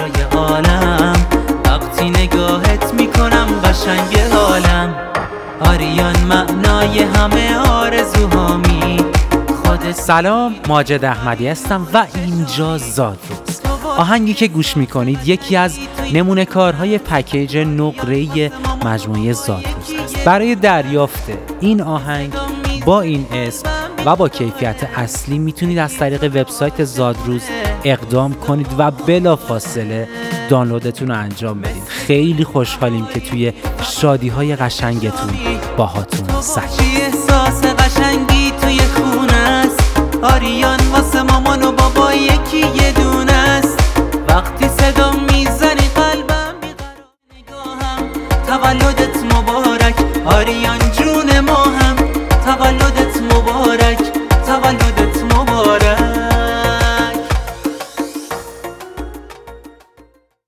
های عالم، وقتی نگاهت میکنم قشنگ حالم. آریان معنای همه آرزوهامی. سلام، ماجد احمدی هستم و اینجا زادروز. آهنگی که گوش میکنید یکی از نمونه کارهای پکیج نقره‌ای مجموعه زادروز است. برای دریافت این آهنگ با این اسم و با کیفیت اصلی میتونید از طریق وبسایت زادروز اقدام کنید و بلافاصله دانلودتون رو انجام بدید. خیلی خوشحالیم که توی شادی‌های قشنگتون باهاتون سعی. احساس قشنگی توی خونه است. آریان واسه مامان و بابا یکی یه دونه است.